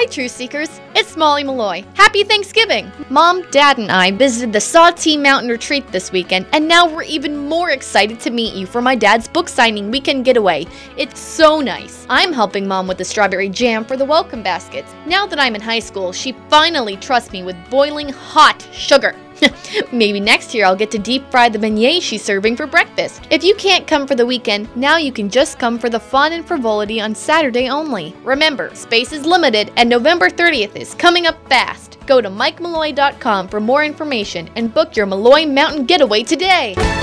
Hi, Truth Seekers. It's Molly Malloy. Happy Thanksgiving! Mom, Dad, and I visited the Sawtee Mountain Retreat this weekend, and now we're even more excited to meet you for my dad's book signing weekend getaway. It's so nice. I'm helping Mom with the strawberry jam for the welcome baskets. Now that I'm in high school, she finally trusts me with boiling hot sugar. Maybe next year I'll get to deep fry the beignets she's serving for breakfast. If you can't come for the weekend, now you can just come for the fun and frivolity on Saturday only. Remember, space is limited and November 30th is coming up fast. Go to MikeMalloy.com for more information and book your Malloy Mountain Getaway today.